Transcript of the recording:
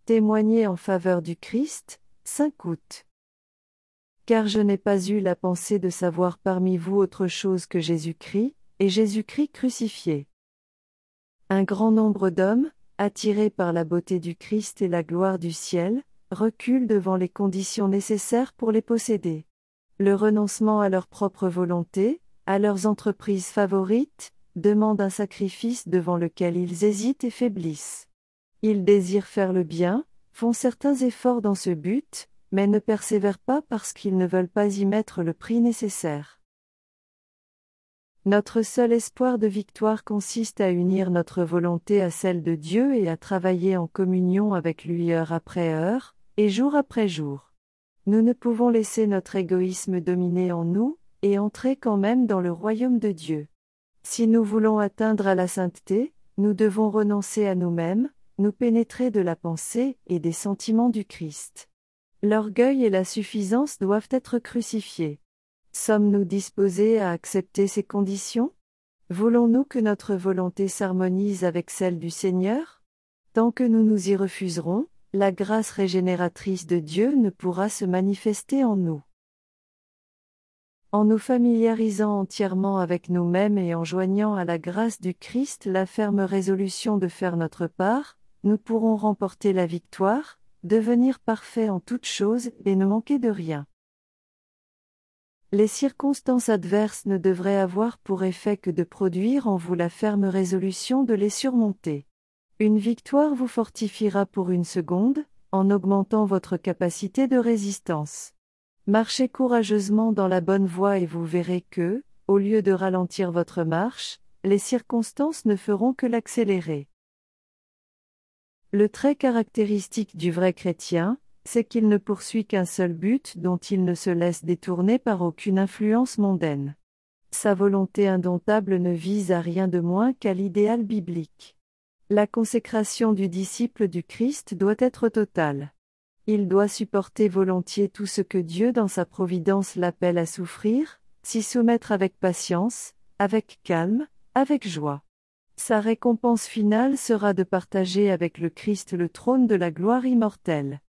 Témoigner en faveur du Christ, 5 août. Car je n'ai pas eu la pensée de savoir parmi vous autre chose que Jésus-Christ, et Jésus-Christ crucifié. Un grand nombre d'hommes, attirés par la beauté du Christ et la gloire du ciel, reculent devant les conditions nécessaires pour les posséder. Le renoncement à leur propre volonté, à leurs entreprises favorites, demande un sacrifice devant lequel ils hésitent et faiblissent. Ils désirent faire le bien, font certains efforts dans ce but, mais ne persévèrent pas parce qu'ils ne veulent pas y mettre le prix nécessaire. Notre seul espoir de victoire consiste à unir notre volonté à celle de Dieu et à travailler en communion avec lui heure après heure, et jour après jour. Nous ne pouvons laisser notre égoïsme dominer en nous, et entrer quand même dans le royaume de Dieu. Si nous voulons atteindre à la sainteté, nous devons renoncer à nous-mêmes, nous pénétrer de la pensée et des sentiments du Christ. L'orgueil et la suffisance doivent être crucifiés. Sommes-nous disposés à accepter ces conditions? Voulons-nous que notre volonté s'harmonise avec celle du Seigneur? Tant que nous nous y refuserons, la grâce régénératrice de Dieu ne pourra se manifester en nous. En nous familiarisant entièrement avec nous-mêmes et en joignant à la grâce du Christ la ferme résolution de faire notre part, nous pourrons remporter la victoire, devenir parfaits en toutes choses et ne manquer de rien. Les circonstances adverses ne devraient avoir pour effet que de produire en vous la ferme résolution de les surmonter. Une victoire vous fortifiera pour une seconde, en augmentant votre capacité de résistance. Marchez courageusement dans la bonne voie et vous verrez que, au lieu de ralentir votre marche, les circonstances ne feront que l'accélérer. Le trait caractéristique du vrai chrétien, c'est qu'il ne poursuit qu'un seul but dont il ne se laisse détourner par aucune influence mondaine. Sa volonté indomptable ne vise à rien de moins qu'à l'idéal biblique. La consécration du disciple du Christ doit être totale. Il doit supporter volontiers tout ce que Dieu dans sa providence l'appelle à souffrir, s'y soumettre avec patience, avec calme, avec joie. Sa récompense finale sera de partager avec le Christ le trône de la gloire immortelle.